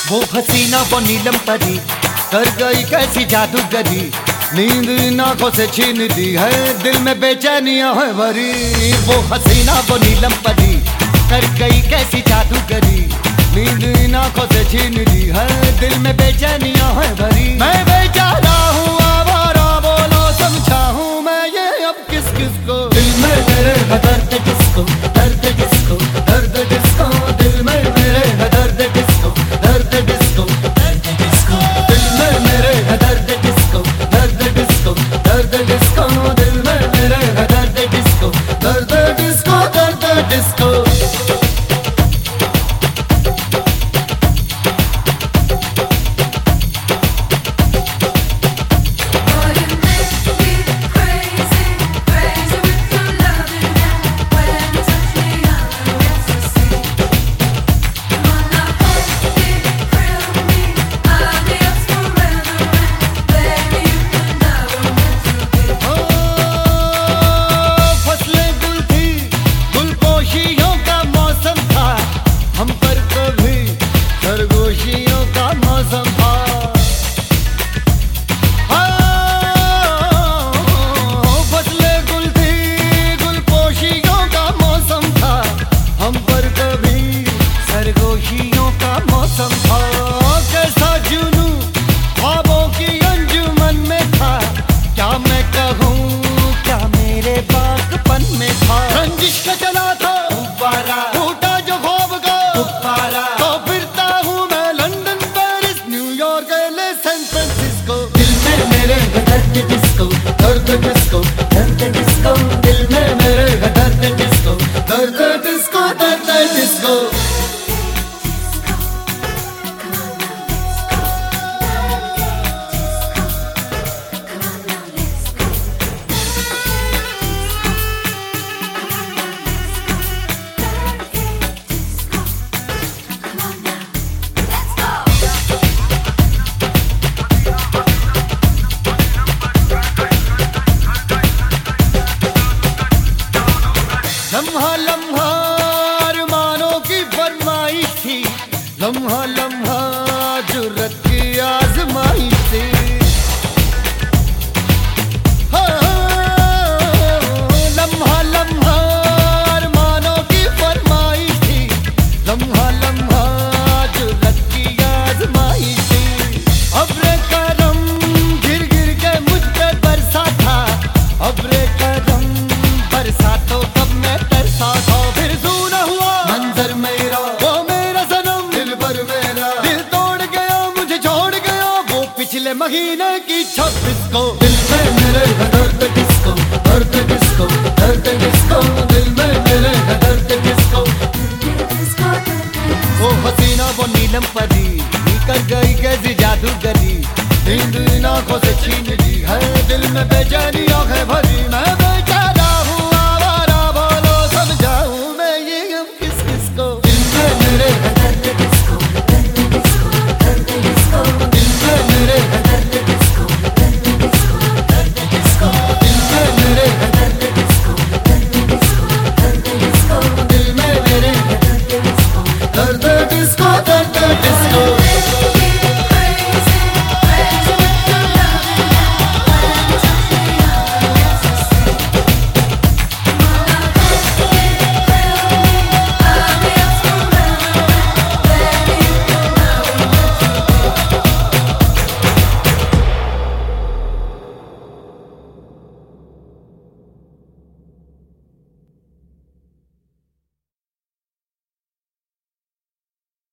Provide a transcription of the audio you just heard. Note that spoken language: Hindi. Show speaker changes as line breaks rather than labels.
वो हसीना वो नीलम परी कर गई कैसी जादूगरी, नींद इन आंखों से छीन दी है, दिल में बेचैनियां है भरी। वो हसीना वो नीलम परी कर गई कैसी जादूगरी, नींद इन आंखों से छीन दी है, दिल में बेचैनियां है भरी। मैं बेचारा हूँ आवारा, बोलो समझाऊं मैं ये अब किस किस को। दिल में मेरे है दर्द किसको, दर्द किसको, दर्द किसको, दिल में मेरे है दर्द किसको, दर्द किसको, दर्द किसको, दिल में मेरे है दर्द किसको, दर्द किसको, दर्द किसको, दिल में मेरे है दर्द किसको, दर्द किसको, दर्द किसको। लम्हा लम्हा अरमानों की फरमाइश थी, लम्हा लम्हा जुर्रत की आजमाइश थी। लम्हा लम्हा अरमानों की फरमाइश थी, लम्हा लम्हा जुर्रत की आजमाइश थी। अब्रे करम गिर गिर के मुझ पे बरसा था, अब्रे करम बरसा तो तब मैं तरसा था। फिर सूना हुआ मंजर मेरा, वो मेरा सनम दिल भर मेरा, दिल तोड़ गया मुझे छोड़ गया वो पिछले महीने की 26 को। दिल में मेरे है दर्द किसको, दर्द किसको, दर्द किसको, दिल में मेरे है दर्द किसको। वो हसीना वो नीलम परी कर गई कैसी जादूगरी, नींद इन आंखों से छीन ली है, दिल में बेचैनियां है भरी।